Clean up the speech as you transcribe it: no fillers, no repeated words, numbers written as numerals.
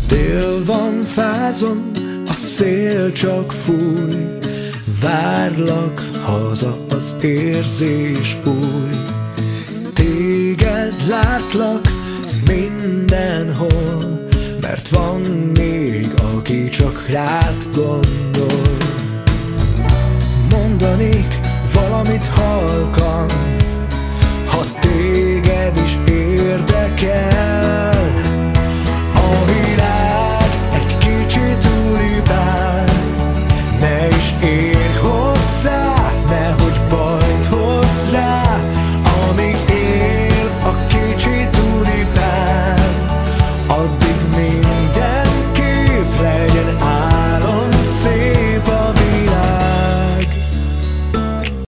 Tél van, fázom, a szél csak fúj, várlak haza, az érzés új. Téged látlak mindenhol, mert van még, aki csak rád gondol.